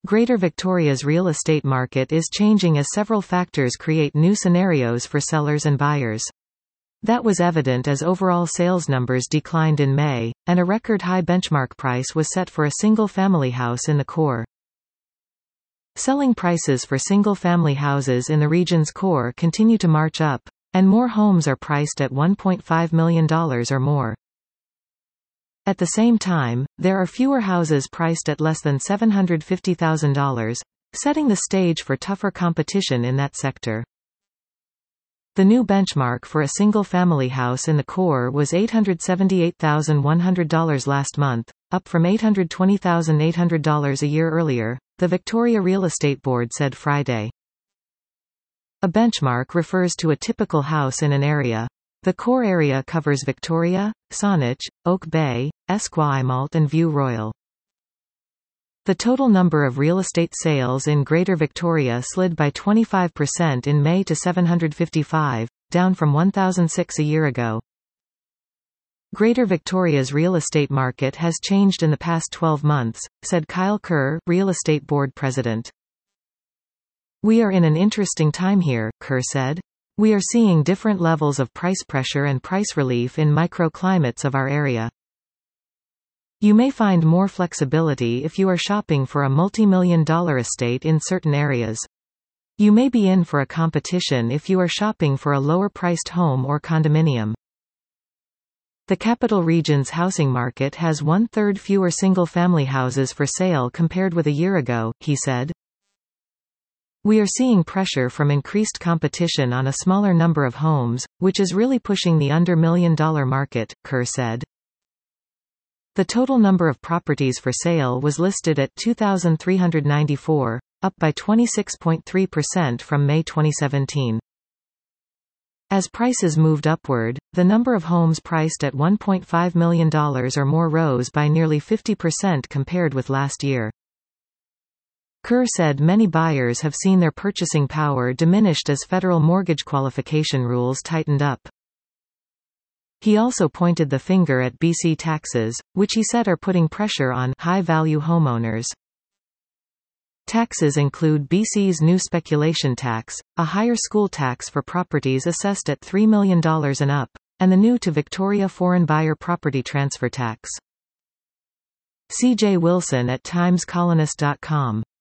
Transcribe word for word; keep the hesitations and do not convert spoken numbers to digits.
Greater Victoria's real estate market is changing as several factors create new scenarios for sellers and buyers. That was evident as overall sales numbers declined in May, and a record-high benchmark price was set for a single-family house in the core. Selling prices for single-family houses in the region's core continue to march up, and more homes are priced at one point five million dollars or more. At the same time, there are fewer houses priced at less than seven hundred fifty thousand dollars, setting the stage for tougher competition in that sector. The new benchmark for a single-family house in the core was eight hundred seventy-eight thousand one hundred dollars last month, up from eight hundred twenty thousand eight hundred dollars a year earlier, the Victoria Real Estate Board said Friday. A benchmark refers to a typical house in an area. The core area covers Victoria, Saanich, Oak Bay, Esquimalt and View Royal. The total number of real estate sales in Greater Victoria slid by twenty-five percent in May to seven hundred fifty-five, down from one thousand six a year ago. Greater Victoria's real estate market has changed in the past twelve months, said Kyle Kerr, Real Estate Board President. We are in an interesting time here, Kerr said. We are seeing different levels of price pressure and price relief in microclimates of our area. You may find more flexibility if you are shopping for a multi-million dollar estate in certain areas. You may be in for a competition if you are shopping for a lower-priced home or condominium. The capital region's housing market has one-third fewer single-family houses for sale compared with a year ago, he said. We are seeing pressure from increased competition on a smaller number of homes, which is really pushing the under-million-dollar market, Kerr said. The total number of properties for sale was listed at two thousand three hundred ninety-four, up by twenty-six point three percent from May twenty seventeen. As prices moved upward, the number of homes priced at one point five million dollars or more rose by nearly fifty percent compared with last year. Kerr said many buyers have seen their purchasing power diminished as federal mortgage qualification rules tightened up. He also pointed the finger at B C taxes, which he said are putting pressure on high-value homeowners. Taxes include B C's new speculation tax, a higher school tax for properties assessed at three million dollars and up, and the new to Victoria foreign buyer property transfer tax. C J Wilson at times colonist dot com